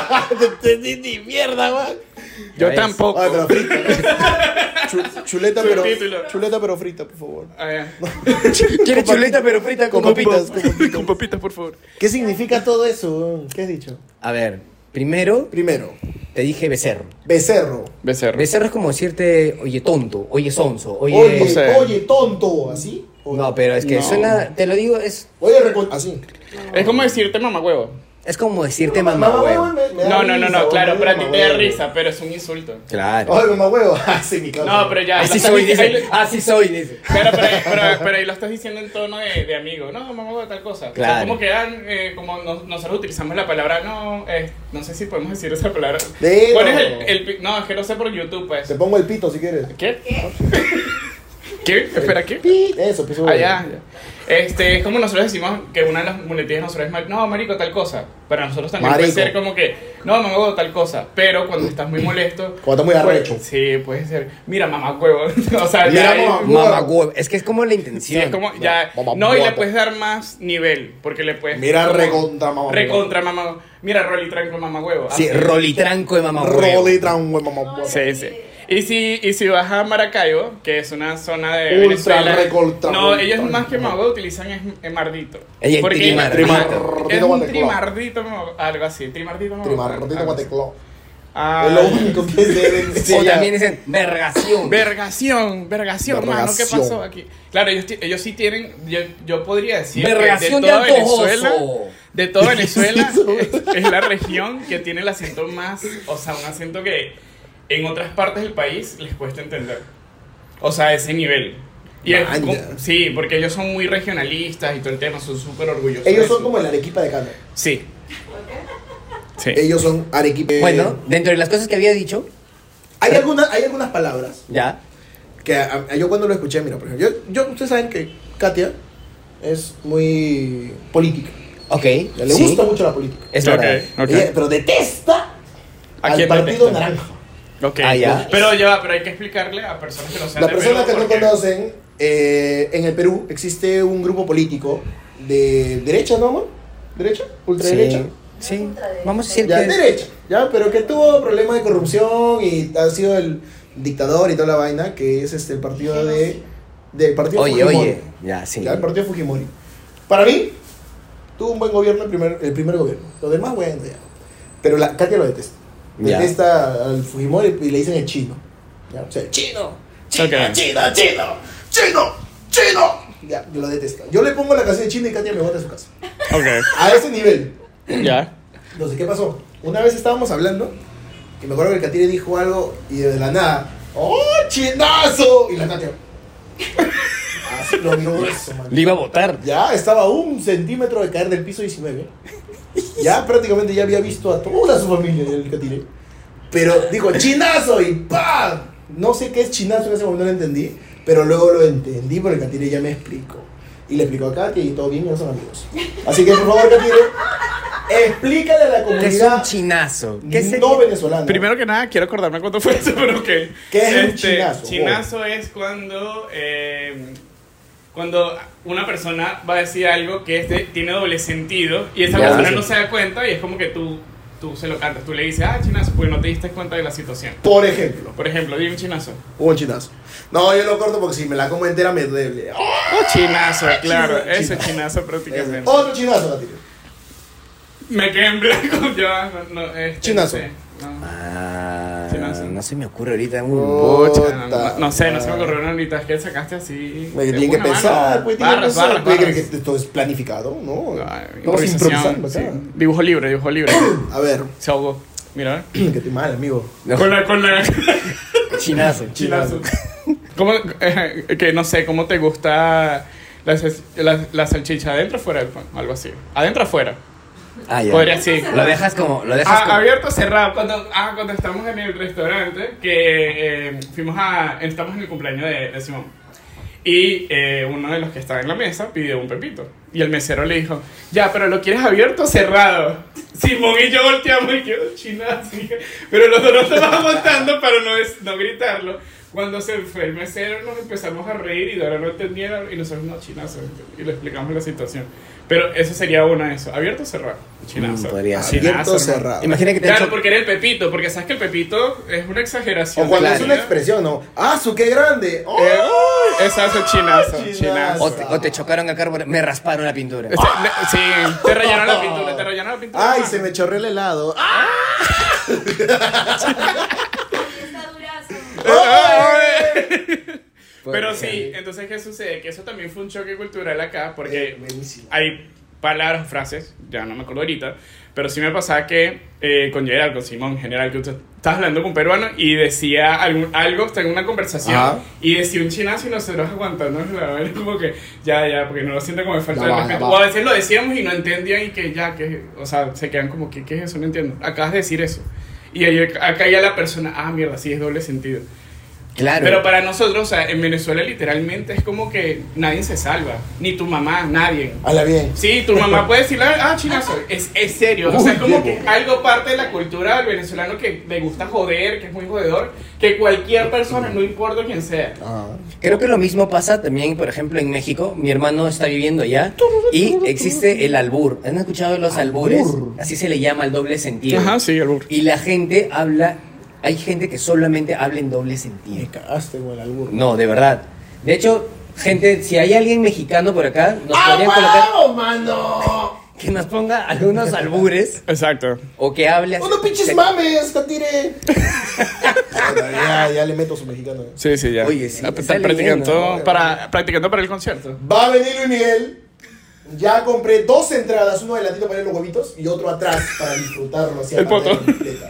Ni mierda, man. Yo Ya ves. tampoco. Ay, pero frita. Chuleta, pero. Subtítulo. Chuleta, pero frita, por favor. Ah, ya. ¿Quieres chuleta pero frita con Con papitas? papitas. Con papitas, por favor. ¿Qué significa todo eso, weón? ¿Qué has dicho? A ver, primero Primero, te dije becerro. becerro. Becerro. Becerro es como decirte, oye tonto, oye sonso, oye... Oye, o sea- oye, tonto. ¿Así? No, pero es que No. suena, te lo digo, es Así. Es como decirte mamagüevo. como decirte mamá huevo. No, claro, pero a ti te da risa, pero es un insulto. Claro. Ay, mamá huevo. Así mi causa. No, pero ya. Así lo estás soy, dic- ahí dice. lo- Así soy, dice. Pero ahí lo estás diciendo en tono de amigo. No, mamá, tal cosa. Claro. O sea, como quedan, nosotros utilizamos la palabra, no sé si podemos decir esa palabra. Dilo. Pones no, es que no sé por YouTube, pues. Te pongo el pito si quieres. ¿Qué? ¿Qué? Espera, ¿qué? Eso, piso. Ah, ya. Es como nosotros decimos que una de las muletillas de nosotros es no, marico, tal cosa. Para nosotros también Marico. puede ser como que, no, mamá huevo, tal cosa. Pero cuando estás muy molesto. Cuando estás muy arrecho. pues, sí, puede ser, mira, mamá huevo. O sea, Mira, ya. mamá. Mamá huevo. Es que es como la Sí, intención. es como, ya. Mamá No, y le huevo. puedes dar más nivel. Porque le puedes. Mira, como- recontra mamá. Recontra mamá. Mira, Rolly tranco mamá huevo. Sí, Así. rolitranco de mamá huevo. Rolly tran, mamá huevo. Sí, sí. Y si vas a Maracaibo, que es una zona de Ultra Venezuela, recontra no, ultra. ellos más que mamá utilizan es mardito. Ella es Porque trimardito. es Trimardito un guatecló. trimardito, algo así, trimardito, Trimardito algo así. guatecló. Ah, Es lo único que se deben O decir. también dicen vergación. Vergación, mano, ¿qué Vergación. pasó aquí? Claro, ellos sí tienen, yo podría decir Vergación que de de toda Venezuela, antojoso. de toda Venezuela ¿Qué es eso? es la región que tiene el acento más, o sea, un acento que en otras partes del país les cuesta entender. O sea, ese nivel. Y es Maña. sí, porque ellos son muy regionalistas y todo el tema, son súper orgullosos. Ellos de son eso. como el Arequipa de Cana. Sí. Sí. Ellos son Arequipa. Bueno, dentro de las cosas que había dicho, hay algunas palabras ya. que yo cuando lo escuché, mira, por ejemplo, ustedes saben que Katia es muy política. Ok. Le sí, gusta mucho la política. Es Ok, verdad. ok. Pero detesta ¿A al quién Partido detesta? Naranja. Ok. Ah, ya. Pero hay que explicarle a personas que no sean Las de personas Perú que no porque- conocen, en el Perú existe un grupo político de derecha, ¿no, amor? ¿Derecha? ¿Ultraderecha? Sí. Sí. Vamos a decir Ya, que derecha, ya, pero que tuvo problemas de corrupción y ha sido el dictador y toda la vaina, que es el partido del partido Oye, Fujimori. oye. Ya, sí. Ya, el partido Fujimori. Para mí, tuvo un buen gobierno el primer gobierno. Los demás, bueno, ya. Pero Katia lo detesta. Ya. Detesta al Fujimori y le dicen el chino. ¿Ya? O sea, el chino, chino, Ok. chino, chino, chino, chino. Ya, yo lo detesto. Yo le pongo la canción de chino y Katia me bota de su casa. Ok. A ese nivel. Ya. Entonces, ¿qué pasó? Una vez estábamos hablando y me acuerdo que el Katia dijo algo y de la nada, ¡oh, chinazo! Y la Katia. Así lo vio eso, man. le iba a votar. Ya estaba a 1 centímetro de caer del piso 19. Ya prácticamente ya había visto a toda su familia del Catire. Pero dijo, chinazo, y ¡pam! No sé qué es chinazo, en ese momento no lo entendí, pero luego lo entendí porque el Catire ya me explicó. Y le explicó a Katia y todo bien, y no son amigos. Así que por favor, Catire, explícale a la ¿Qué es un comunidad chinazo? ¿Qué sería? no venezolana. Primero que nada, quiero acordarme cuánto fue eso, pero ok. ¿Qué es un chinazo? Chinazo es cuando una persona va a decir algo que tiene doble sentido y esa Ya, persona sí. no se da cuenta y es como que tú se lo cantas, tú le dices, chinazo, porque no te diste cuenta de la situación. Por ejemplo, Por ejemplo, dime un chinazo. hubo un chinazo. No, yo lo corto porque si me la como entera me duele. Chinazo, claro, Chinazo. eso es chinazo prácticamente. Otro chinazo, Catire. Me quedé en blanco, yo Chinazo. No sé, Chinazo. No se me ocurre ahorita Pucha, Puta. no sé, no se me ocurrió ahorita, es que sacaste así. Pues de tiene que una pensar, mano. pues tiene que Barras, pensar. barras, Puede creer barras. que esto es planificado, ¿no? Ay, Estamos improvisando sí. acá. Dibujo libre. A ver, Se ahogó. Mira. que estoy mal, amigo. No. Con la Chinazo. chinazo. ¿Cómo, que no sé, cómo te gusta la salchicha? ¿Adentro o fuera del pan? Algo así. ¿Adentro o fuera? Ah, ya. Podría ser. Lo dejas como. Abierto o cerrado. Cuando estamos en el restaurante, que estamos en el cumpleaños de Simón. Y uno de los que estaba en la mesa pidió un pepito. Y el mesero le dijo, ya, pero ¿lo quieres abierto o cerrado? Simón y yo volteamos y quedó chinazo. Pero los dos nos estamos aguantando para no gritarlo. Cuando se fue el mesero nos empezamos a reír y Dora no entendía y nosotros no, chinazo. Y le explicamos la situación. Pero eso sería uno de esos. ¿Abierto o cerrado? Chinazo. Podría ser. Abierto o hermano. cerrado. Imagina que te Claro, echo- porque era el pepito, porque sabes que el pepito es una exageración. O cuando Claro. es una expresión, ¿no? ¡Ah, su qué grande! ¡Oh! Eso hace chinazo. Chinazo. Chinazo. O te chocaron el carro, me rasparon la pintura. Sí, te rayaron la pintura, ¡Ay, se me chorreó el helado! ¡Ah! Está durazo. Pero sí, entonces ¿qué sucede? Que eso también fue un choque cultural acá, porque Buenísimo. hay palabras o frases, ya no me acuerdo ahorita, pero sí me pasaba que con Gerald, con Simón en general, que usted estás hablando con un peruano y decía algo, está en una conversación, Ajá. y decía un chinazo y nosotros aguantando la verdad, como que ya, porque no lo sienten como falta Ya de va, respeto. ya va. O a veces lo decíamos y no entendían y que o sea, se quedan como que, ¿qué es eso? No entiendo. Acabas de decir eso. Y ahí, acá ya la persona, mierda, sí es doble sentido. Claro. Pero para nosotros, o sea, en Venezuela literalmente es como que nadie se salva. Ni tu mamá, nadie. Habla bien. Sí, tu mamá puede decirle, chinazo. Es serio. O sea, es como que Uy, algo parte de la cultura del venezolano que le gusta joder, que es muy jodedor, que cualquier persona, no importa quién sea. Ah. Creo que lo mismo pasa también, por ejemplo, en México. Mi hermano está viviendo allá y existe el albur. ¿Han escuchado de los albures? Así se le llama el doble sentido. Sí, el burro. Y la gente habla, hay gente que solamente habla en doble Me sentido. cagaste con el albur. No, de verdad. De hecho, gente, si hay alguien mexicano por acá, nos podrían colocar ¡Ah, mano! que nos ponga algunos albures Exacto. o que hable así. ¡Uno pinches mames, Catire! ya le meto su mexicano. Sí, ya. Oye, sí, Están está practicando leyendo. practicando para el concierto. Va a venir Luis Miguel. Ya compré 2 entradas, uno adelantito para ver los huevitos y otro atrás para disfrutarlo así a El poto. pantalla completa.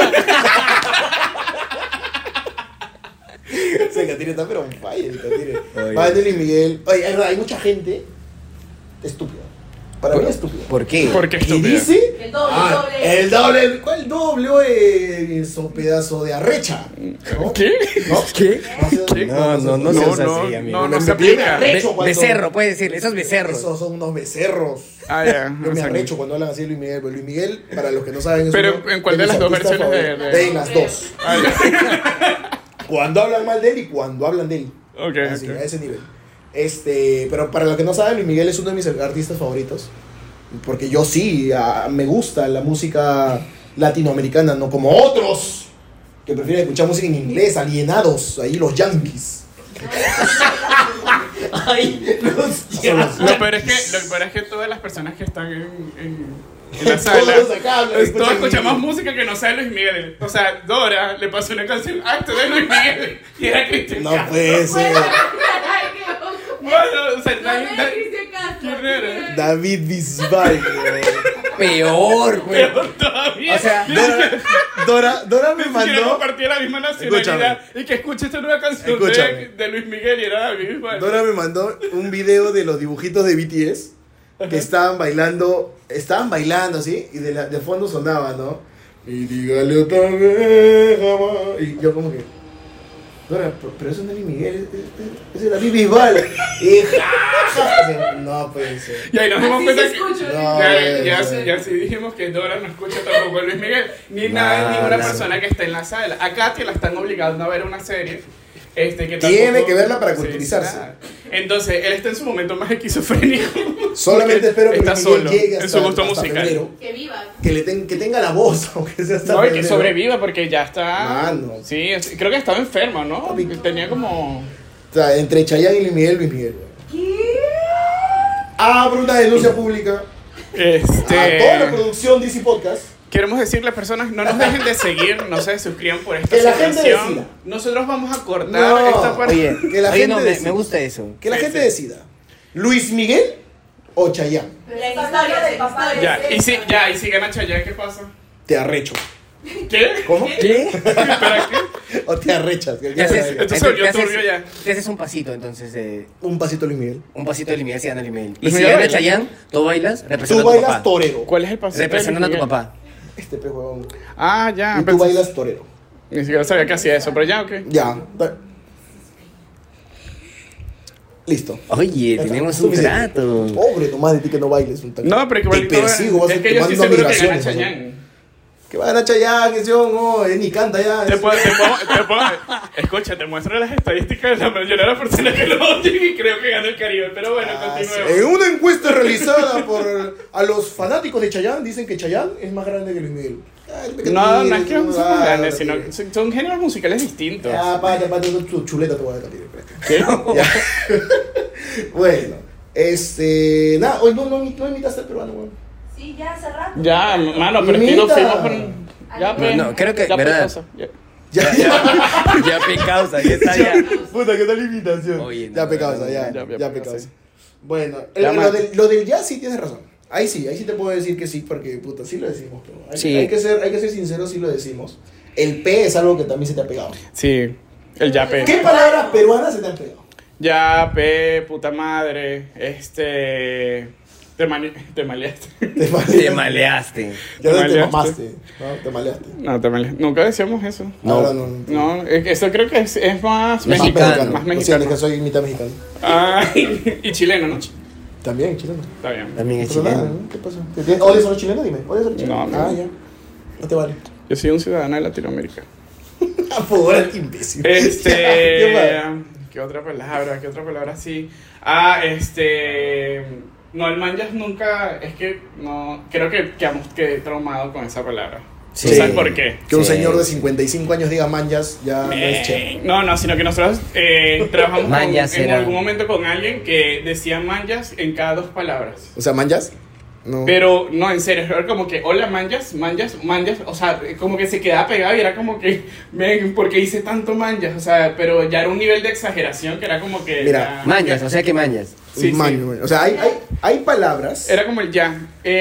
Ese Catire está pero on fire, el Catire. Oye. Va a venir Luis Miguel. Oye, es verdad, hay mucha gente estúpida. Para mí es estúpida. ¿Por qué? Porque ¿Y estúpida. dice? El doble. El doble. ¿Cuál doble? Eso pedazo de arrecha. ¿No? ¿Qué? ¿No? ¿Qué? ¿Qué? No seas así, amigo. no se Me aplica. arrecho cuando- Becerro, puedes decir, esos becerros. Esos son unos becerros. Ya. Yo me exacto. arrecho cuando hablan así de Luis Miguel. Pero Luis Miguel, para los que no saben, es Pero, uno ¿en cuál de mis las dos artistas versiones favoritos. de- En las dos. Ya. Cuando hablan mal de él y cuando hablan de él. Ok, Así, ok. a ese nivel. Pero para los que no saben, Luis Miguel es uno de mis artistas favoritos. Porque yo sí, me gusta la música latinoamericana, no como otros que prefieren escuchar música en inglés, alienados, ahí los yankees. Ay, los Lo peor es que todas las personas que están en la sala, Todos acá hablan, todos escuchan escuchamos inglés. música que no sea Luis Miguel. O sea, Dora le pasó una canción, esto de Luis Miguel, y era Cristian No Castro. puede ser. Bueno, o sea, ¿quién ¿Quién era? David Bisbal. Peor, güey. Pero todavía. O sea, Dora me Ni siquiera mandó. compartía la misma nacionalidad. Y que escuche esta nueva canción Escúchame. de Luis Miguel y era David Bisbal. Dora me mandó un video de los dibujitos de BTS que estaban bailando así, y de fondo sonaba, ¿no? Y dígale otra vez, jamás. Y yo como que, Dora, pero eso no es Luis Miguel, ese es David Bisbal. Y jajaja. No puede ser. Y ahí nos dimos Así cuenta se que escucha, No, ya sí dijimos que Dora no escucha tampoco a Luis Miguel, ni nada, No, ninguna no. persona que esté en la sala. A Katia la están obligando a ver una serie. Que Tiene tampoco- que verla para Sí, culturizarse. nada. Entonces, él está en su momento más esquizofrénico. Solamente espero que está Luis Miguel solo llegue en hasta, su gusto hasta musical. febrero. Que viva. Que tenga la voz, aunque sea hasta No, y que febrero. sobreviva porque ya está. Mano. Sí, creo que estaba enfermo, ¿no? Papi. Tenía como. O sea, entre Chayanne y Luis Miguel. ¿Qué? Abro una denuncia pública a toda la producción DC Podcast. Queremos decirle a personas, no nos dejen de seguir, no se suscriban por esta Que la gente situación. decida. Nosotros vamos a cortar No, esta parte. Oye, Que la oye, gente no, decida. me gusta eso. Que la Sí, gente sí. decida. ¿Luis Miguel o Chayanne? La historia del papá de Ya, y si gana Chayanne, ¿qué pasa? Te arrecho. ¿Qué? ¿Cómo? ¿Qué? ¿Espera qué? O te arrechas. Ya haces, Entonces se volvió turbio ya. te haces un pasito, entonces, Un pasito Luis Miguel. un pasito de Luis Miguel si gana Luis Miguel. Y Luis si Miguel gana baila. Chayanne, tú bailas Tú representando a tu bailas papá. torero. ¿Cuál es el pasito? de Representando a tu Luis Miguel? papá. Este pe huevón. Ah, ya. Y tú pensé- bailas torero. Ni siquiera sabía que hacía eso, pero ya, ok. Ya. Listo. Oye, tenemos un Suficiente. trato. Pobre nomás de ti que no bailes un tanto. No, pero que Te igualito- persigo, vas es que te yo mando estoy a seguro que gana migraciones, ¿no? Chayanne. Que va a ganar Chayanne, que yo, no, él ni canta ya. Escucha, te muestro las estadísticas de la mayoría de las personas que lo oyen y creo que gana el Caribe. Pero bueno, continuemos. En una encuesta realizada por a los fanáticos de Chayanne, dicen que Chayanne es más grande que Luis Miguel. Ay, No, no es que son ah, grandes, no, sino tío. son géneros musicales distintos. Ya, pate, tu chuleta te voy a dar, tío. ¿Qué? Ya. Bueno, nada, hoy no imitaste al peruano, weón. Sí, ya hace rato. Ya, mano, pero es que nos Imita. fuimos con. Ya, No, pues. no, creo que, ya, ¿verdad? pues, ya. Ya, Ya pecausa, ya está ya. Puta, qué tal imitación. Oye, no, ya pecado, no, ya, ya, ya sí. pecado. Bueno, Ya, lo del jazz sí tienes razón. Ahí sí te puedo decir que sí, porque puta, sí lo decimos, pero Sí. hay que ser sinceros, sí lo decimos. El P es algo que también se te ha pegado. Sí, el yape. ¿Qué palabras peruanas se te han pegado? Yape, puta madre, te maleaste. Te maleaste. Ya no te maleaste. mamaste, ¿no? Te maleaste. No, te maleaste. Nunca decíamos eso. No. No. No, eso creo que es más Más mexicano. Más Lo siento, mexicano. es que soy mitad mexicano. Ah, y chileno, ¿no? También, chileno. Está bien. También es Pero nada, chileno. ¿no? ¿Qué pasa? ¿Odias a los chilenos? Dime. ¿Odias a los chilenos? No, Ah, ya. No te vale. Yo soy un ciudadano de Latinoamérica. Ah, por qué imbécil. ¿Qué ¿Qué otra palabra? ¿Qué otra palabra? Sí. No, el manjas nunca. Es que no. Creo que quedé traumado con esa palabra. Sí. ¿Sabes por qué? Que un Sí. señor de 55 años diga manjas ya no es chévere. No, sino que nosotros trabajamos Manjas en era- algún momento con alguien que decía manjas en cada 2 palabras. O sea, manjas. No. Pero no, en serio, era como que, hola, manjas, o sea, como que se quedaba pegado y era como que, ven, ¿por qué hice tanto manjas? O sea, pero ya era un nivel de exageración que era como que... Mira, ya- Mañas, o sea que mañas. Sí, sí. Güey. O sea, hay palabras. Era como el ya.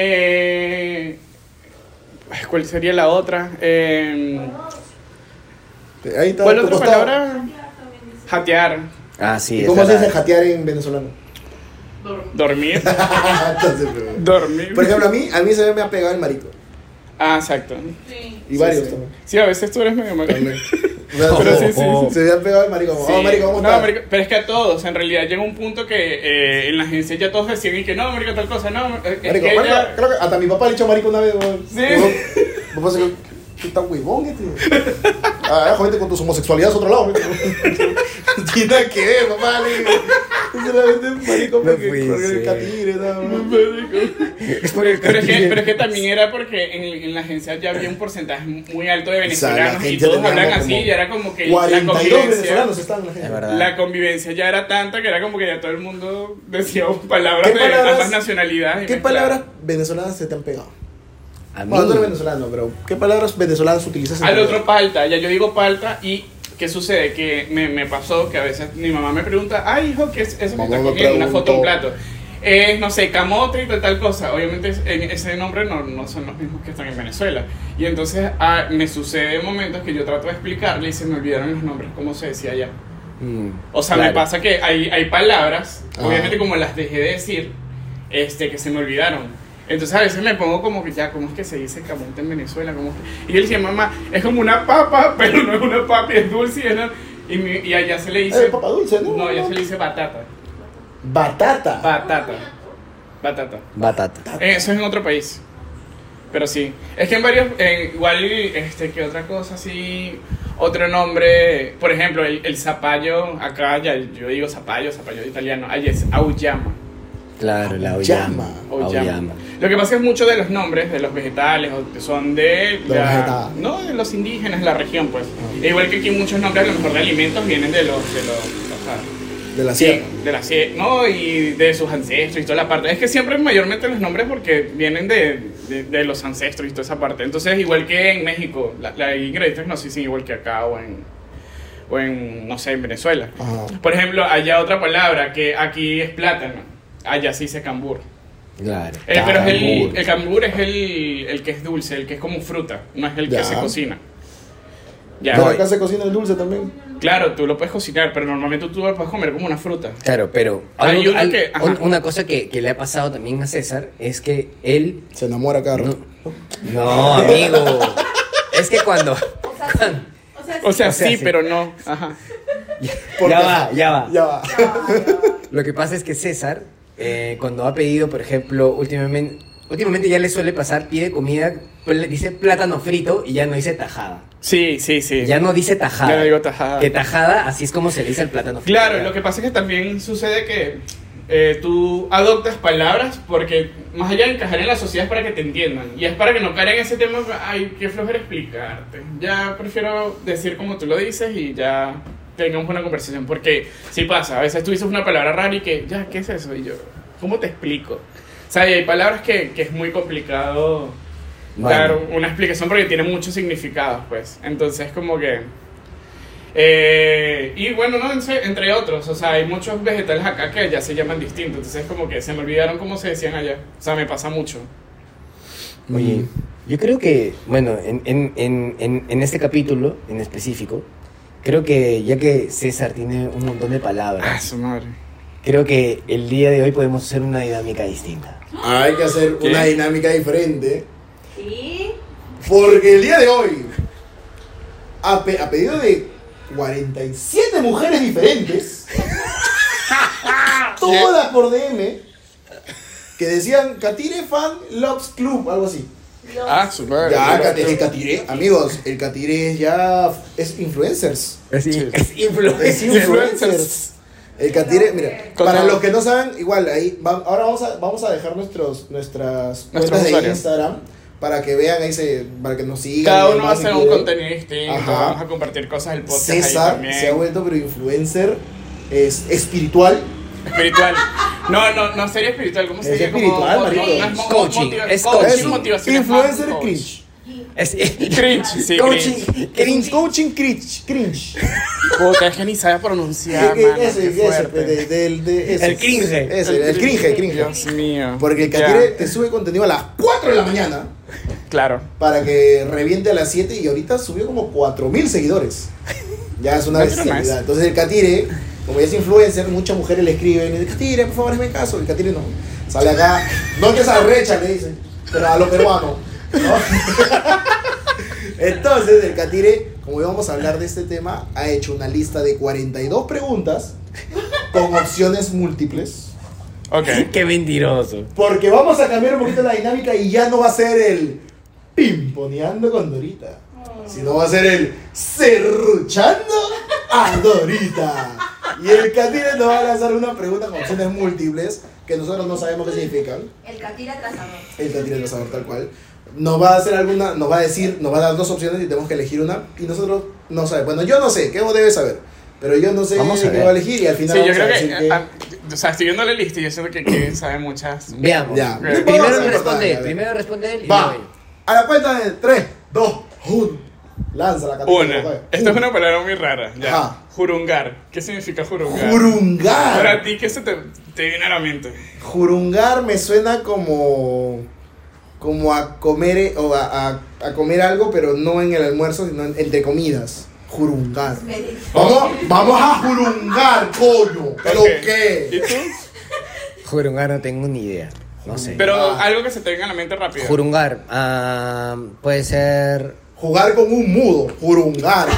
¿Cuál sería la otra? Ahí está. ¿Cuál a tu otra costado. palabra? Jatear, Ah, sí, ¿Y es cómo se dice verdad. jatear en venezolano? dormir, Entonces, pero- dormir. por ejemplo, a mí se me ha pegado el marico. Ah, exacto. Sí. Y varios Sí. también. Sí, a veces tú eres medio mal. También. O sea, Pero sí, sí, sí. Se me ha pegado el marico. Como, Sí. oh, marico, ¿cómo No, estás? marico, pero es que a todos, en realidad llega un punto que en la agencia ya todos decían y que no, marico, tal cosa, no, es que Marico, ella... creo que hasta mi papá le echó marico una vez, weón. Sí. Weón, papá se quedó, ¿qué tan huevón este? Ah, jodete con tu homosexualidad es otro lado, marico. No tiene nada que ver, papá, le digo. Es solamente marico No porque puede porque el ser. catire, ¿no? Es por el Pero es catire. que también era porque en la agencia ya había un porcentaje muy alto de O sea, la venezolanos y gente todos teníamos hablan así como y era como que 42 venezolanos están en la Es gente. verdad. la convivencia ya era tanta que era como que ya todo el mundo decía palabras ¿Qué de palabras- ambas nacionalidades. ¿Qué palabras venezolanas se te han pegado? A mí. Bueno, tú eres venezolano, pero ¿qué palabras venezolanas utilizas en Al tu otro vida? palta, ya yo digo palta y ¿qué sucede? Que me pasó que a veces mi mamá me pregunta, ay hijo, ¿qué es eso que Mamá estás me comiendo? Una foto, un preguntó. plato. No sé, camote y tal cosa. Obviamente ese nombre no son los mismos que están en Venezuela. Y entonces me sucede momentos que yo trato de explicarle y se me olvidaron los nombres, como se decía allá. Mm, O sea, claro. me pasa que hay palabras, Ah. obviamente como las dejé de decir, que se me olvidaron. Entonces a veces me pongo como que ya, ¿cómo es que se dice camote en Venezuela? Y él decía, mamá, es como una papa, pero no es una papa, es dulce. Y allá se le dice... papa dulce, ¿no? No, allá se le dice batata. Batata. Batata. Eso es en otro país. Pero sí. Es que en varios... igual, que otra cosa así... Otro nombre... Por ejemplo, el zapallo... Acá ya yo digo zapallo italiano. Allá es auyama. Claro, la auyama. Lo que pasa es que muchos de los nombres de los vegetales son de los indígenas de la región, pues. Igual que aquí muchos nombres a lo mejor de alimentos vienen de la sierra. De la sierra, ¿no? Y de sus ancestros y toda la parte. Es que siempre mayormente los nombres porque vienen de los ancestros y toda esa parte. Entonces, igual que en México, la ingredientes no se dicen igual que acá o en no sé, en Venezuela. Ajá. Por ejemplo, allá otra palabra que aquí es plátano. Allá se dice cambur. Claro. Pero el cambur es el que es dulce, el que es como fruta, no es el que se cocina. Ya. Pero acá se cocina el dulce también. Claro, tú lo puedes cocinar, pero normalmente tú lo puedes comer como una fruta. Claro, pero una cosa que le ha pasado también a César es que él... Se enamora cada rato. No, amigo. Es que cuando... O sea, sí, pero no. Ajá. Ya va. Ya. Lo que pasa es que César, cuando ha pedido, por ejemplo, últimamente ya le suele pasar, pide comida, pues le dice plátano frito y ya no dice tajada. Sí. Ya no dice tajada. Ya no digo tajada. Que tajada, así es como se le dice al plátano frito. Claro, lo que pasa es que también sucede que tú adoptas palabras porque más allá de encajar en la sociedad es para que te entiendan. Y es para que no caigan en ese tema, ay, qué flojera explicarte. Ya prefiero decir como tú lo dices y ya tengamos una conversación. Porque sí pasa, a veces tú dices una palabra rara y que, ya, ¿qué es eso? Y yo, ¿cómo te explico? O sea, y hay palabras que es muy complicado dar una explicación porque tiene muchos significados, pues. Entonces, como que... y bueno, no, entre otros, o sea, hay muchos vegetales acá que ya se llaman distintos, entonces como que se me olvidaron cómo se decían allá, o sea, me pasa mucho. Oye, yo creo que, bueno, en este capítulo en específico, creo que ya que César tiene un montón de palabras, Su madre. creo que el día de hoy podemos hacer una dinámica distinta. Hay que hacer ¿Qué? una dinámica diferente. Sí. Porque el día de hoy, a pedido de 47 mujeres diferentes, todas por DM, que decían Katire Fan Loves Club, algo así. Su madre. Ya, el Katire, amigos, el Katire ya es influencers. Es Es influencer. influencers. El Katire, mira, para los que no saben, igual, ahí ahora vamos a dejar nuestras cuentas de usuarios. Instagram para que vean ahí, para que nos sigan. Cada y uno va a demás, si hacer un quieren. contenido distinto, Ajá. vamos a compartir cosas del podcast ahí César también. se ha vuelto pero influencer espiritual. Espiritual. No sería espiritual, ¿cómo Es sería? espiritual, marico. Coaching, es coaching, coaching. motivación. Influencer cringe. Cringe, sí, cringe. Coaching cringe. Puta, es que ni sabe pronunciar, mano, qué fuerte. El cringe. El cringe. Dios mío. Porque el Katire te sube contenido a las 4 de la mañana Claro. para que reviente a las 7 y ahorita subió como 4,000 seguidores. Ya es una That's bestialidad. nice. Entonces el Katire, como ya es influencer, muchas mujeres le escriben y dicen, Katire, por favor, hazme caso. El Katire no. Sale acá, no te arrecha, le dicen, pero a lo peruano. ¿No? Entonces el Katire, como íbamos a hablar de este tema, ha hecho una lista de 42 preguntas con opciones múltiples. Ok. Qué mentiroso. Porque vamos a cambiar un poquito la dinámica y ya no va a ser el pimponeando con Dorita, sino va a ser el serruchando a Dorita. Y el Katire nos va a lanzar una pregunta con opciones múltiples que nosotros no sabemos qué significan. El catira trazador. El Katire no sabe tal cual. Nos va a hacer nos va a dar dos opciones y tenemos que elegir una. Y nosotros no sabemos. Bueno, yo no sé, ¿qué vos debes saber? Pero yo no sé Vamos a qué ver. va a elegir y al final Sí, yo vamos a creo decir que, o sea, estoy viendo la lista y yo siento que sabe muchas. Veamos. Ya. Vamos Primero a ver, responde él, a ver. primero responde él y Va, luego yo. a la cuenta de 3, 2, 1. Lanza la Katire. Una. Esta es una palabra muy rara. Ya. Ajá. Jurungar. ¿Qué significa jurungar? Jurungar. Para ti, ¿qué se te viene a la mente? Jurungar me suena como a comer o a comer algo, pero no en el almuerzo, sino entre comidas. Jurungar. Vamos a jurungar, coño. ¿Pero Ok. qué? ¿Y tú? Jurungar no tengo ni idea. No sé. Pero algo que se te venga a la mente rápido. Jurungar. Puede ser. Jugar con un mudo. Jurungar.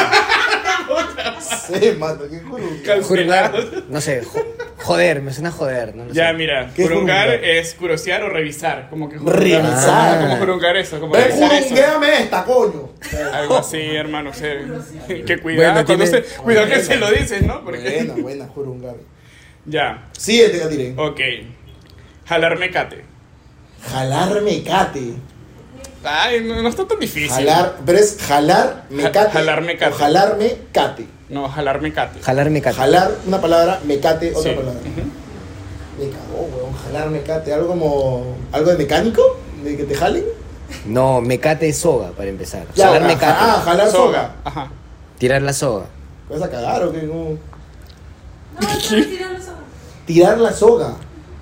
Sí, mano, ¿qué jurungar? Jurungar. No sé. Joder, me suena joder. No lo Ya, sé. mira, ¿Qué es jurungar jurungar? es curiosear o revisar. Como que Revisar. Como jurungar eso, como Ven, revisar eso. jurunguéame esta, coño. Algo así, hermano. Que cuidado, Bueno, cuando tiene- cuidado que se lo dices, ¿no? Porque... Buena, jurungar. Ya, Siguiente, Catire. ok. Jalar mecate. Jalar mecate. Ay, no está tan difícil. Jalar, pero es jalar mecate. Jalar mecate. O jalar mecate. No, jalar mecate. Jalar mecate. Jalar, una palabra, mecate, otra Sí. palabra. Ujú. Me cagó, weón. Jalar mecate. Algo como. ¿Algo de mecánico? ¿De que te jalen? No, mecate es soga, para empezar. Ya, Jalar mecate. jalar soga. Ajá. Tirar la soga. ¿Te vas a cagar o qué? ¿Cómo? No, no, tira los ojos. Tirar la soga.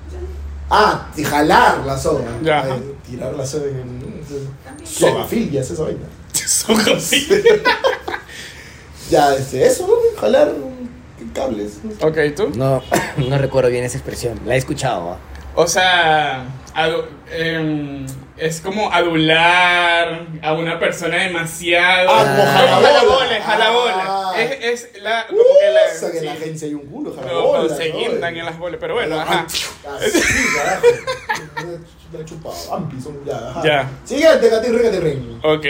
Jalar la soga. Ya. Ay, tirar la soga. Sogafilia, es esa vaina. Soga, sí. Ya, eso, ¿no? Jalar cables. Ok, ¿tú? No, no recuerdo bien esa expresión. La he escuchado. ¿Ah? O sea, es como adular a una persona demasiado. Como jalabola. Jalabola. Es la. Como O sea, que que en la sí. agencia hay un culo, No, jalabola. se guindan en las bolas, pero bueno, ajá. Así, carajo. Una chupada, vampi, son ya. Ajá. Ya. Siguiente, Catirrín. Ok.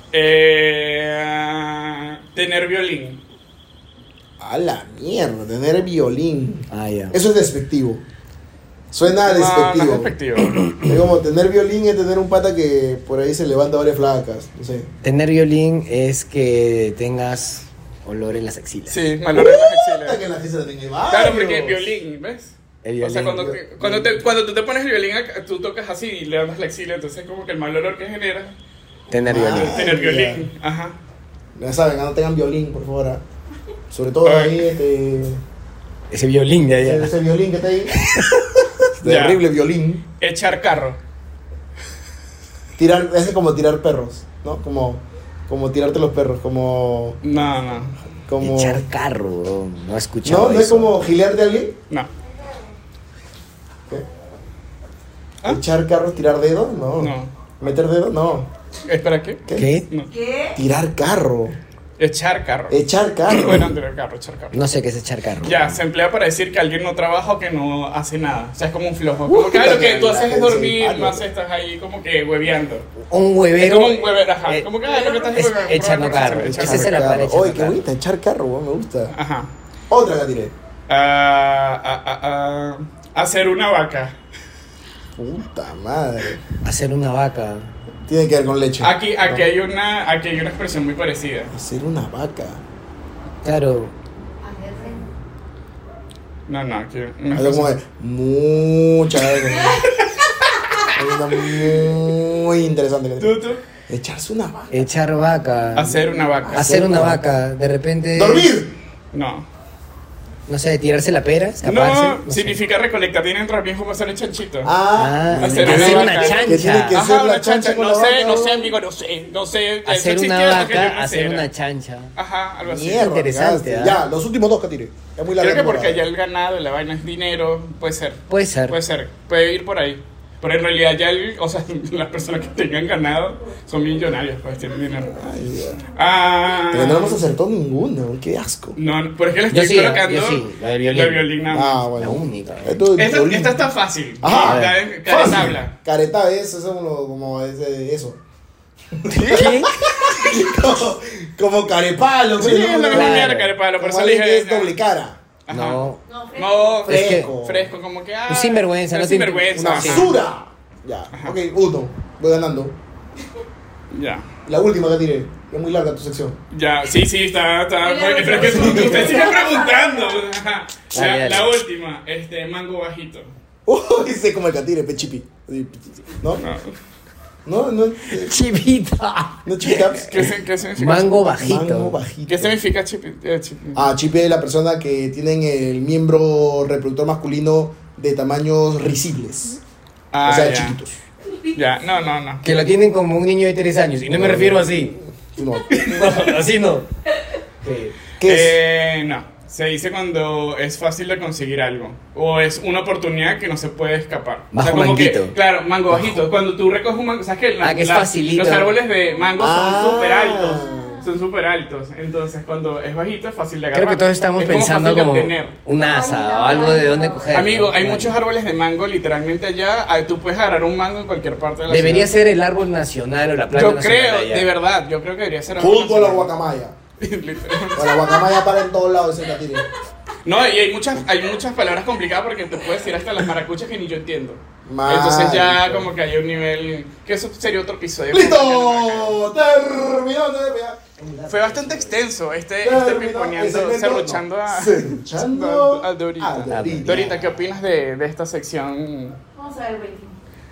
Tener violín. A la mierda, tener violín. Ya. Eso es despectivo. Suena No, despectivo. no es despectivo. Es como tener violín es tener un pata que por ahí se levanta varias flacas. No sé. Tener violín es que tengas olor en las axilas. Sí, malor en las Puta, axilas. que en la fiesta tenga varios. Claro, porque violín, ¿ves? El O sea, violín. cuando tú te pones el violín, tú tocas así y levantas la axila, entonces como que el mal olor que genera, Tener violín. tener ya. violín. Ajá. Ya saben, no tengan violín, por favor. Ah. Sobre todo Ay. ahí, Ese violín de allá. ese violín que está ahí. Ya. Terrible violín. Echar carro. Tirar, es como tirar perros, ¿no? Como tirarte los perros, como. No. Echar carro, bro. No he escuchado ¿No? ¿No es eso. como gilearte a alguien? No. ¿Qué? ¿Ah? ¿Echar carros, tirar dedos? No. No. ¿Meter dedos? No. ¿Espera qué? ¿Qué? No. ¿Qué? Tirar carro. Echar carro. Echar carro. Bueno, tirar carro, echar carro. No sé qué es echar carro. Ya, se emplea para decir que alguien no trabaja o que no hace nada. O sea, es como un flojo. Como que lo que tú la haces es gente dormir, se no haces, estás ahí como que hueveando. Un Es huevero. como un huevero, ajá. Como que lo que estás es haciendo. echando carro. Echar Ese es el carro. aparato. echando Oye, qué carro. bonita, echar carro, weón, me gusta. Ajá. Otra que tiré. Hacer una vaca. Puta madre. Hacer una vaca. Tiene que ver con leche. Aquí No. hay una expresión muy parecida. Hacer una vaca. Claro. No, aquí. una Algo como expresión. de mucha. Hay una muy interesante que Tú. echarse una vaca. Echar vaca. Hacer una vaca. Hacer una vaca. De repente. ¡Dormir! No. No sé, tirarse la pera. No, escaparse, sé. significa recolectar. Tienen entrar bien como hacer el chanchito. Ah, hacer hacer una una vaca. chancha. Que tiene que- Ajá, ser la una chancha. chancha con No la sé, vaca, no sé, ¿no? amigo, no sé. No sé. Hacer Eso una existía desde que yo vaca, nací, hacer era. una chancha. Ajá, algo así. mierda. interesante, cagaste. ¿ah? Ya, los últimos dos que tiré. Es muy larga. Creo que porque temporada. ya el ganado y la vaina es dinero, puede ser. Puede ser. Puede ser, puede ir por ahí. Pero en realidad ya o sea, las personas que tengan ganado son millonarias, pues tienen dinero. Ay, Dios. Ah, Pero no hemos acertado ninguna, qué asco. no, por ejemplo Yo estoy sí, colocando yo sí, la del violín. nada más. Ah, La bueno. única. Esta está fácil. Ajá. Caretabla. Careta es eso como ese, eso. ¿Qué? como carepalo. Sí, pues, es ¿no? la misma Claro. mierda, carepalo, por Como eso le alguien que dije. es doble cara. Ajá. No. No, No, Es que- Fresco. fresco, como que. Un sinvergüenza, un no tiene- sinvergüenza. Una ajá. basura. Ya, ok, uno. Voy ganando. Ya. La última que tiré. Es muy larga tu sección. Ya, sí, está. Mira, Pero es que usted sigue preguntando. Ajá. Dale, La dale. última, mango bajito. Uy, sé como el catire, pechipi. ¿No? No. No, Chipita. no chipicaps. ¿Qué significa? Mango bajito. Mango bajito. ¿Qué significa chipi? Ah, chipi es la persona que tienen el miembro reproductor masculino de tamaños risibles. Ah, o sea, ya. chiquitos. Ya, no. Que lo tienen como un niño de 3 años. Y no me refiero así. No. No, así no. ¿Qué es? No. se dice cuando es fácil de conseguir algo o es una oportunidad que no se puede escapar. Bajo como manguito. que, claro, mango bajito. Cuando tú recoges un mango, ¿sabes qué? Que es facilito. Los árboles de mango son súper altos. Ah. Son súper altos. Entonces, cuando es bajito es fácil de Creo agarrar. que todos estamos Es pensando fácil de como obtener. un asa o algo de donde coger. Amigo, hay ¿no? muchos árboles de mango literalmente allá. Tú puedes agarrar un mango en cualquier parte de la Debería ciudad. ser el árbol nacional o la planta Yo nacional creo, allá. de verdad, yo creo que debería ser Junto a la nacional. guacamaya. Literalmente. O la guacamaya para en todos lados ese catire. No, y hay muchas palabras complicadas porque te puedes decir hasta las maracuchas que ni yo entiendo. Marico. Entonces ya como que hay un nivel... Que eso sería otro episodio. ¡Listo! Terminó. Fue bastante extenso este Terminó pimponeando, el segmento. serruchando a... Serruchando a Dorita. a Dorita. Dorita, ¿qué opinas de esta sección? Vamos a ver el rating.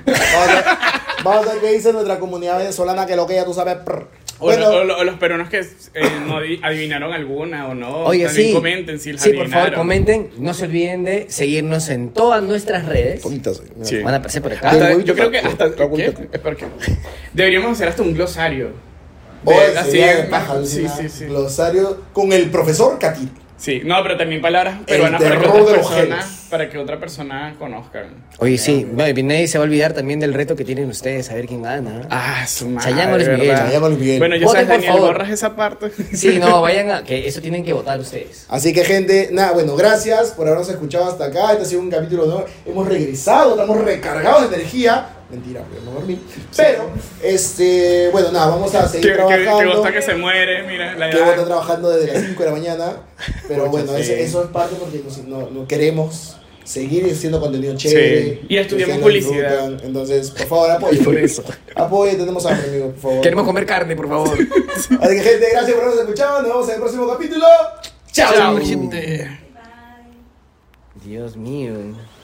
Vamos a ver qué dice nuestra comunidad venezolana, que lo que ya tú sabes. O, Bueno, o los peruanos que no adivinaron alguna o no. Oye, también sí. comenten si las Sí, por favor, adivinaron. comenten. No se olviden de seguirnos en todas nuestras redes. bonita soy. Mira. Sí. Van a aparecer por acá. Hasta- Huevito yo creo que taco, hasta... taco, ¿qué? taco. Espera, ¿qué? Deberíamos hacer hasta un glosario. Oye, Así sería es, de paja, sí, alucina. sí, sí. Glosario con el profesor Catire. Sí, no, pero también palabras peruanas para que terror otras de los personas, genes. para que otra persona conozcan. Oye, sí. No, y nadie se va a olvidar también del reto que tienen ustedes, a ver quién gana. Ah, su madre. Chayanne o Luis Miguel. ¿verdad? Chayanne o Luis Miguel. Bueno, ya Voten, sabes, por Daniel, favor. borras esa parte. Sí, no, vayan a... Que eso tienen que votar ustedes. Así que, gente, nada, bueno, gracias por habernos escuchado hasta acá. Este ha sido un capítulo nuevo. Hemos regresado, estamos recargados de energía. Mentira, porque no dormí. Pero, bueno, nada, vamos a seguir Que trabajando. Bosta que se muere, mira, la Que vos está edad. trabajando desde las 5 de la mañana. Pero Pucha, bueno, sí. eso es parte porque no queremos seguir haciendo contenido chévere. Sí. Y estudiamos que publicidad. disfrutan. Entonces, por favor, apoyen. Por eso. Apoyen, tenemos hambre, amigos, por favor. Queremos comer carne, por favor. Así que, gente, gracias por habernos escuchado. Nos vemos en el próximo capítulo. ¡Chao! Chao, gente. Bye. Dios mío.